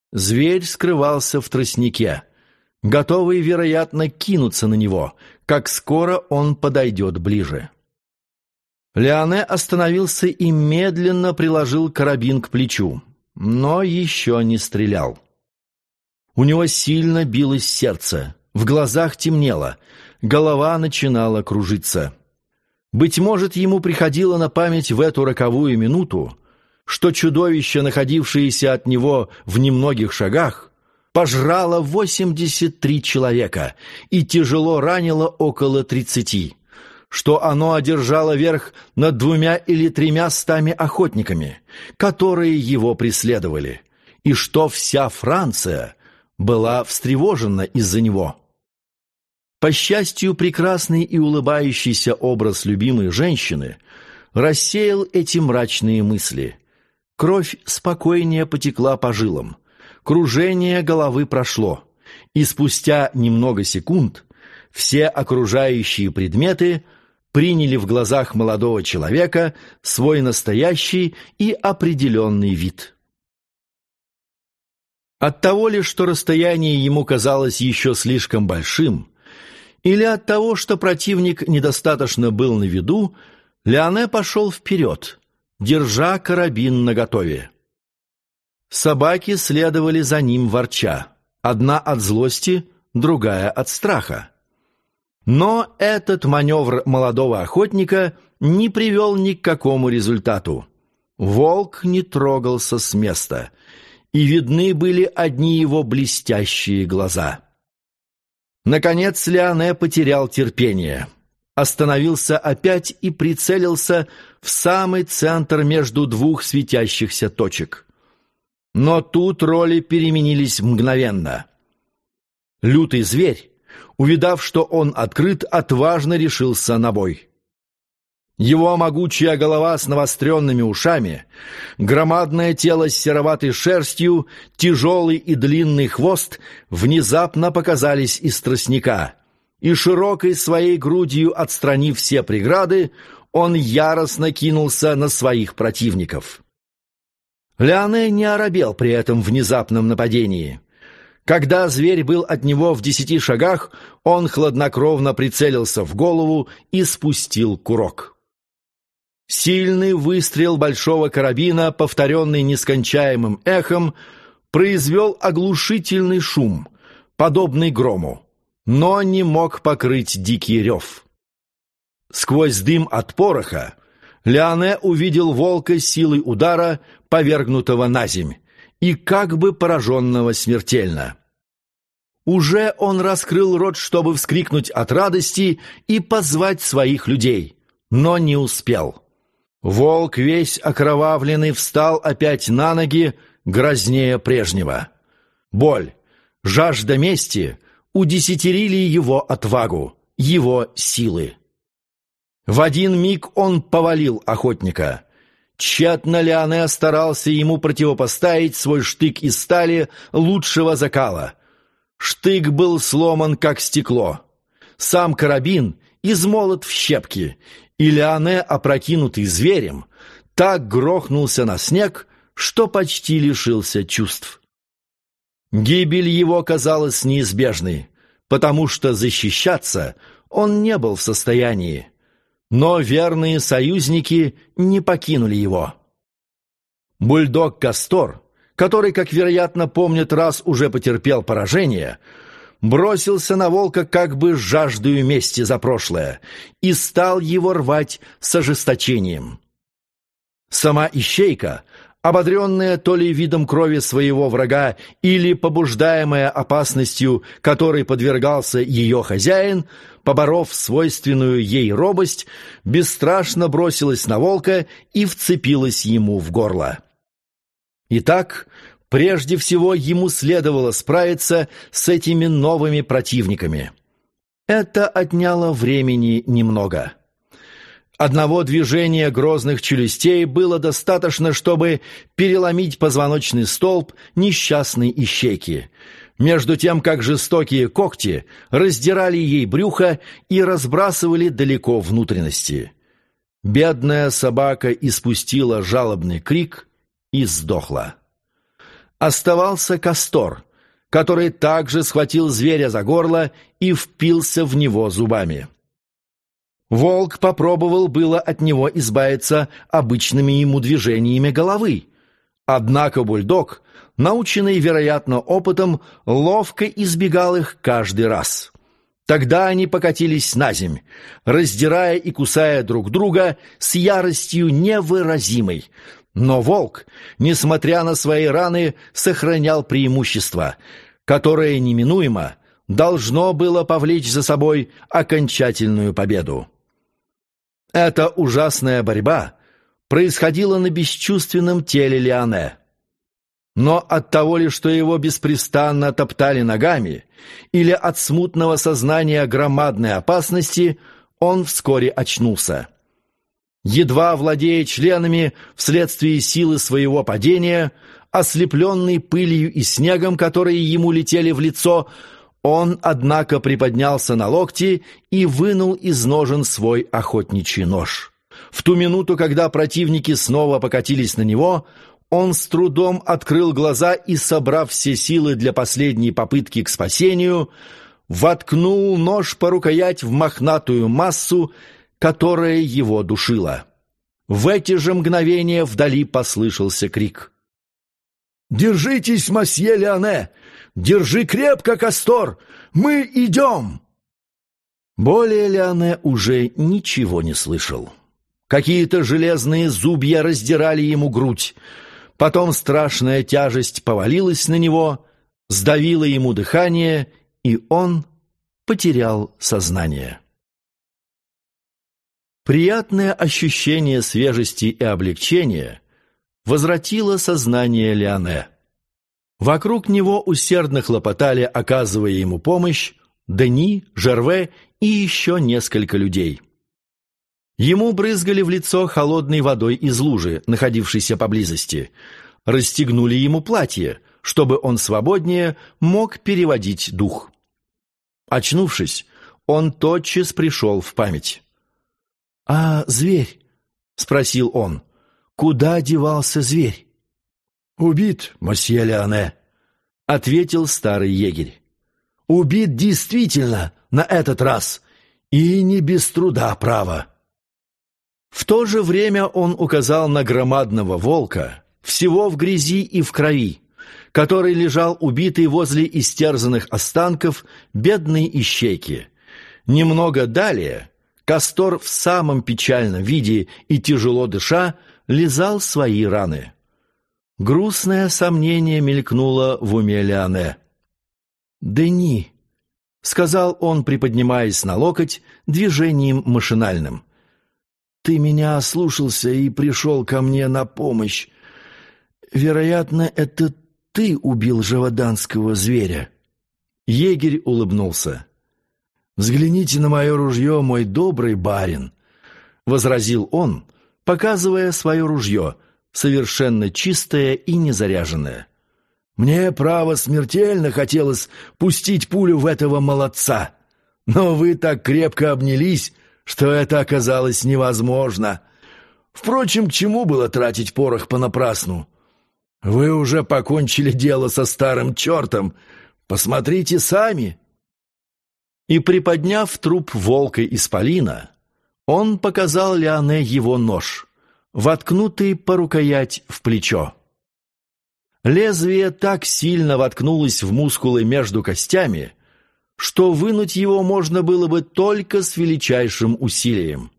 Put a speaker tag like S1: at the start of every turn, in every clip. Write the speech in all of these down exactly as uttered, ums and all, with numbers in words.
S1: Зверь скрывался в тростнике, готовый, вероятно, кинуться на него, как скоро он подойдет ближе. Леоне остановился и медленно приложил карабин к плечу, но еще не стрелял. У него сильно билось сердце, в глазах темнело, голова начинала кружиться. Быть может, ему приходило на память в эту роковую минуту, что чудовище, находившееся от него в немногих шагах, пожрало восемьдесят три человека и тяжело ранило около тридцати, что оно одержало верх над двумя или тремя стами охотниками, которые его преследовали, и что вся Франция была встревожена из-за него. По счастью, прекрасный и улыбающийся образ любимой женщины рассеял эти мрачные мысли. Кровь спокойнее потекла по жилам, кружение головы прошло, и спустя немного секунд все окружающие предметы приняли в глазах молодого человека свой настоящий и определенный вид. Оттого ли, что расстояние ему казалось еще слишком большим, или от того, что противник недостаточно был на виду, Леоне пошел вперед, держа карабин наготове. Собаки следовали за ним ворча, одна от злости, другая от страха. Но этот маневр молодого охотника не привел ни к какому результату. Волк не трогался с места, и видны были одни его блестящие глаза. Наконец Леоне потерял терпение, остановился опять и прицелился в самый центр между двух светящихся точек. Но тут роли переменились мгновенно. Лютый зверь, увидав, что он открыт, отважно решился на бой. Его могучая голова с навостренными ушами, громадное тело с сероватой шерстью, тяжелый и длинный хвост внезапно показались из тростника, и широкой своей грудью, отстранив все преграды, он яростно кинулся на своих противников. Леоне не оробел при этом внезапном нападении. Когда зверь был от него в десяти шагах, он хладнокровно прицелился в голову и спустил курок. Сильный выстрел большого карабина, повторенный нескончаемым эхом, произвел оглушительный шум, подобный грому, но не мог покрыть дикий рев. Сквозь дым от пороха Леоне увидел волка силой удара, повергнутого наземь, и как бы пораженного смертельно. Уже он раскрыл рот, чтобы вскрикнуть от радости и позвать своих людей, но не успел. Волк, весь окровавленный, встал опять на ноги, грознее прежнего. Боль, жажда мести удесятерили его отвагу, его силы. В один миг он повалил охотника. Тщетно Леоне старался ему противопоставить свой штык из стали лучшего закала. Штык был сломан, как стекло. Сам карабин измолот в щепки, и Леоне, опрокинутый зверем, так грохнулся на снег, что почти лишился чувств. Гибель его казалась неизбежной, потому что защищаться он не был в состоянии. Но верные союзники не покинули его. Бульдог Кастор, который, как вероятно помнят, раз уже потерпел поражение, бросился на волка как бы с жаждою мести за прошлое и стал его рвать с ожесточением. Сама ищейка, ободренная то ли видом крови своего врага или побуждаемая опасностью, которой подвергался ее хозяин, поборов свойственную ей робость, бесстрашно бросилась на волка и вцепилась ему в горло. Итак, прежде всего ему следовало справиться с этими новыми противниками. Это отняло времени немного. Одного движения грозных челюстей было достаточно, чтобы переломить позвоночный столб несчастной ищейки, между тем как жестокие когти раздирали ей брюхо и разбрасывали далеко внутренности. Бедная собака испустила жалобный крик и сдохла. оставался Кастор, который также схватил зверя за горло и впился в него зубами. Волк попробовал было от него избавиться обычными ему движениями головы, однако бульдог, наученный, вероятно, опытом, ловко избегал их каждый раз. Тогда они покатились наземь, раздирая и кусая друг друга с яростью невыразимой. Но волк, несмотря на свои раны, сохранял преимущество, которое неминуемо должно было повлечь за собой окончательную победу. Эта ужасная борьба происходила на бесчувственном теле Леоне. Но от того ли, что его беспрестанно топтали ногами, или от смутного сознания громадной опасности, он вскоре очнулся. Едва владея членами вследствие силы своего падения, ослепленный пылью и снегом, которые ему летели в лицо, он, однако, приподнялся на локти и вынул из ножен свой охотничий нож. В ту минуту, когда противники снова покатились на него, он с трудом открыл глаза и, собрав все силы для последней попытки к спасению, воткнул нож по рукоять в мохнатую массу, которая его душила. В эти же мгновения вдали послышался крик. «Держитесь, мосье Леоне! Держи крепко, Кастор! Мы идем!» Более Леоне уже ничего не слышал. Какие-то железные зубья раздирали ему грудь. Потом страшная тяжесть повалилась на него, сдавила ему дыхание, и он потерял сознание. Приятное ощущение свежести и облегчения возвратило сознание Леоне. Вокруг него усердно хлопотали, оказывая ему помощь, Дени, Жерве и еще несколько людей. Ему брызгали в лицо холодной водой из лужи, находившейся поблизости, расстегнули ему платье, чтобы он свободнее мог переводить дух. Очнувшись, он тотчас пришел в память. «А зверь?» — спросил он. «Куда девался зверь?» «Убит, мосье Леоне», — ответил старый егерь. «Убит действительно на этот раз, и не без труда, право». В то же время он указал на громадного волка, всего в грязи и в крови, который лежал убитый возле истерзанных останков бедной ищейки. Немного далее Кастор в самом печальном виде и тяжело дыша лизал свои раны. Грустное сомнение мелькнуло в уме Леоне. «Дени», — сказал он, приподнимаясь на локоть движением машинальным, — «ты меня ослушался и пришел ко мне на помощь. Вероятно, это ты убил живоданского зверя». Егерь улыбнулся. «Взгляните на мое ружье, мой добрый барин», — возразил он, показывая свое ружье, совершенно чистое и незаряженное. «Мне, право, смертельно хотелось пустить пулю в этого молодца, но вы так крепко обнялись, что это оказалось невозможно. Впрочем, к чему было тратить порох понапрасну? Вы уже покончили дело со старым чертом. Посмотрите сами». И, приподняв труп волка-исполина, он показал Леоне его нож, воткнутый по рукоять в плечо. Лезвие так сильно воткнулось в мускулы между костями, что вынуть его можно было бы только с величайшим усилием.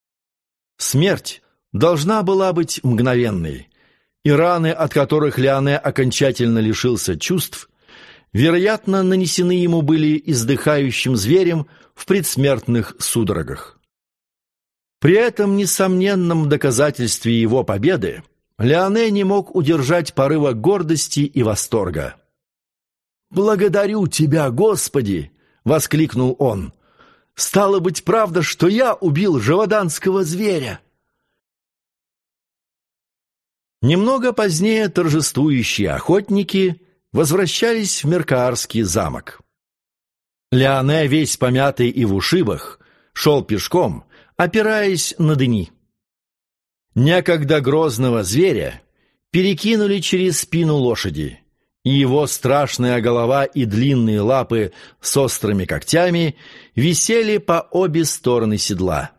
S1: Смерть должна была быть мгновенной, и раны, от которых Леоне окончательно лишился чувств, вероятно, нанесены ему были издыхающим зверем в предсмертных судорогах. При этом несомненном доказательстве его победы Леоне не мог удержать порыва гордости и восторга. «Благодарю тебя, Господи!» — воскликнул он. «Стало быть, правда, что я убил живоданского зверя!» Немного позднее торжествующие охотники возвращались в Меркаарский замок. Леоне, весь помятый и в ушибах, шел пешком, опираясь на Дени. Некогда грозного зверя перекинули через спину лошади, и его страшная голова и длинные лапы с острыми когтями висели по обе стороны седла.